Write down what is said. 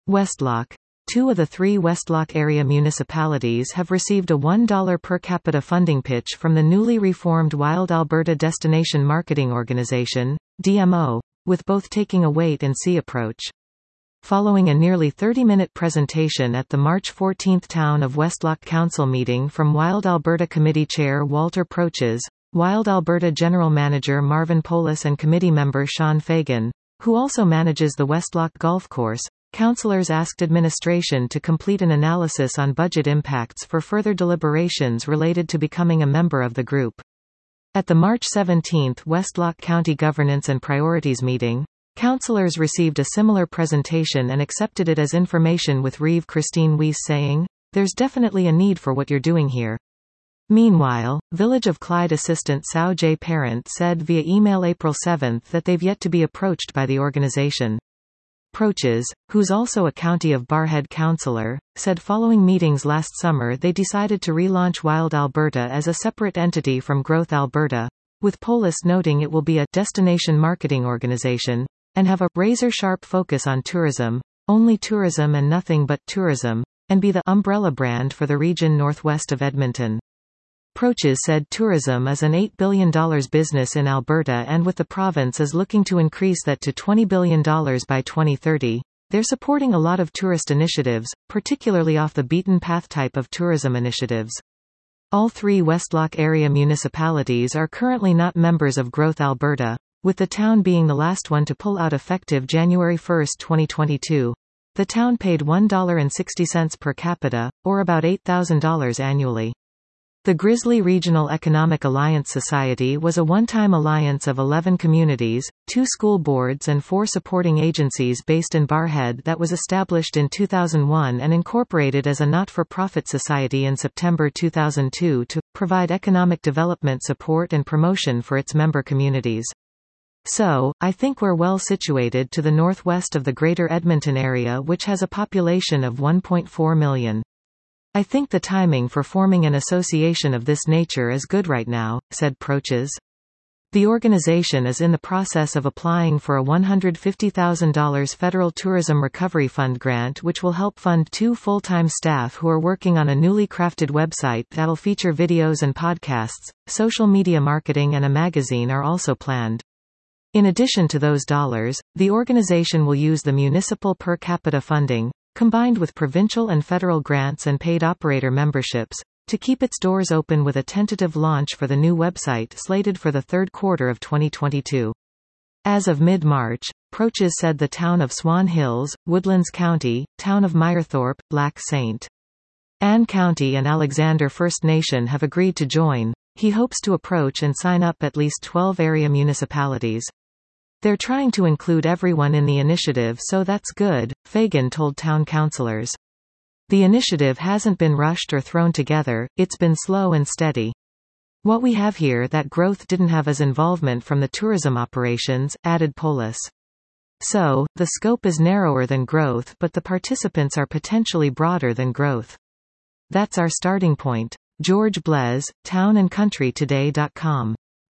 Westlock. Two of the three Westlock area municipalities have received a $1 per capita funding pitch from the newly reformed Wild Alberta Destination Marketing Organization, DMO, with both taking a wait-and-see approach. Following a nearly 30-minute presentation at the March 14 Town of Westlock Council meeting from Wild Alberta Committee Chair Walter Proches, Wild Alberta General Manager Marvin Polis and committee member Sean Fagan, who also manages the Westlock Golf Course, councillors asked administration to complete an analysis on budget impacts for further deliberations related to becoming a member of the group. At the March 17 Westlock County Governance and Priorities meeting, councillors received a similar presentation and accepted it as information, with Reeve Christine Weiss saying, "There's definitely a need for what you're doing here." Meanwhile, Village of Clyde Assistant Sao J. Parent said via email April 7 that they've yet to be approached by the organization. Proches, who's also a County of Barrhead councillor, said following meetings last summer they decided to relaunch Wild Alberta as a separate entity from Growth Alberta, with Polis noting it will be a destination marketing organization, and have a razor-sharp focus on tourism, only tourism and nothing but tourism, and be the umbrella brand for the region northwest of Edmonton. Proches said tourism is an $8 billion business in Alberta, and with the province is looking to increase that to $20 billion by 2030, they're supporting a lot of tourist initiatives, particularly off the beaten path type of tourism initiatives. All three Westlock area municipalities are currently not members of Growth Alberta, with the town being the last one to pull out effective January 1, 2022. The town paid $1.60 per capita, or about $8,000 annually. The Grizzly Regional Economic Alliance Society was a one-time alliance of 11 communities, 2 school boards and 4 supporting agencies based in Barrhead that was established in 2001 and incorporated as a not-for-profit society in September 2002 to provide economic development support and promotion for its member communities. So, I think we're well situated to the northwest of the Greater Edmonton area, which has a population of 1.4 million. I think the timing for forming an association of this nature is good right now, said Proches. The organization is in the process of applying for a $150,000 Federal Tourism Recovery Fund grant, which will help fund 2 full-time staff who are working on a newly crafted website that'll feature videos and podcasts. Social media marketing and a magazine are also planned. In addition to those dollars, the organization will use the municipal per capita funding, combined with provincial and federal grants and paid operator memberships, to keep its doors open, with a tentative launch for the new website slated for the third quarter of 2022. As of mid-March, Proches said the town of Swan Hills, Woodlands County, town of Meyerthorpe, Lac St. Anne County and Alexander First Nation have agreed to join. He hopes to approach and sign up at least 12 area municipalities. They're trying to include everyone in the initiative, so that's good, Fagan told town councillors. The initiative hasn't been rushed or thrown together, it's been slow and steady. What we have here that Growth didn't have is involvement from the tourism operations, added Polis. So, the scope is narrower than Growth, but the participants are potentially broader than Growth. That's our starting point. George Blez, townandcountrytoday.com.